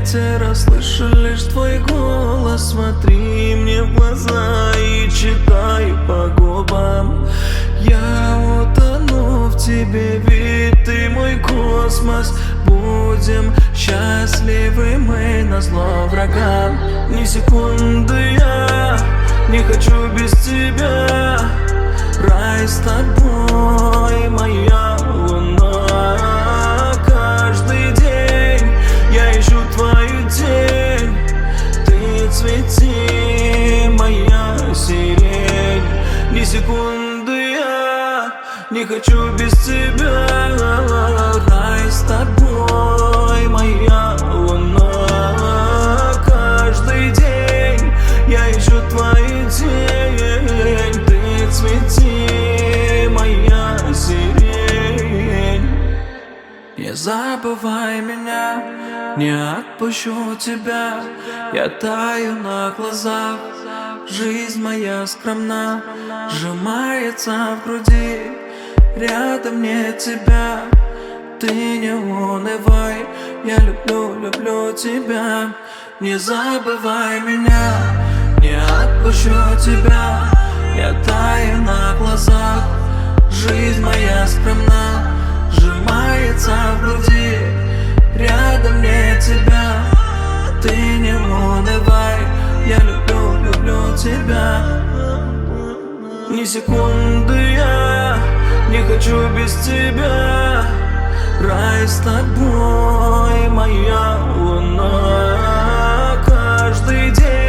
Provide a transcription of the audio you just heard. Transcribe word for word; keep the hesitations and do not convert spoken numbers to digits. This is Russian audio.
рассвете расслышу лишь твой голос. Смотри мне в глаза и читаю по губам. Я утону в тебе, ведь ты мой космос. Будем счастливы мы назло врагам. Ни секунды я не хочу без тебя. Рай с тобой, моя луна. Каждый день я ищу твою тень. Ты цвети, моя сирень. Ни секунды я не хочу без тебя. Рай с тобой, моя луна. Каждый день я ищу твою тень. Ты цвети, моя сирень. Не забывай меня, не отпущу тебя. Я таю на глазах, жизнь моя скромна, сжимается в груди, рядом нет тебя. Ты не унывай, я люблю, люблю тебя. Не забывай меня, не отпущу тебя. Я таю на глазах, жизнь моя скромна, сжимается в груди, рядом нет тебя. Ты не унывай, я люблю, люблю тебя. Ни секунды я не хочу без тебя. Рай с тобой, моя луна. Каждый день